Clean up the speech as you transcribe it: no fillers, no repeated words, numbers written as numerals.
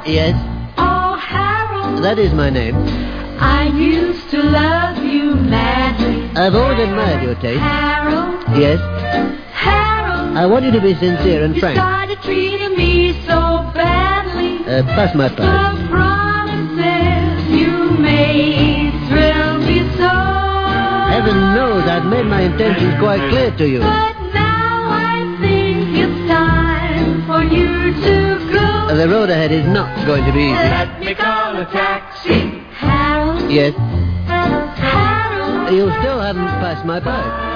Yes, Oh, Harold, that is my name. I used to love you madly. I've always admired your taste. Harold, Yes, Harold, I want you to be sincere and you frank. started treating me so badly. Pass my pipe. The promises you made thrill me so. Heaven knows I've made my intentions quite clear to you. But now I think it's time for you to go. The road ahead is not going to be easy. Let me call a taxi. Harold, Yes, Harold, you still haven't passed my pipe.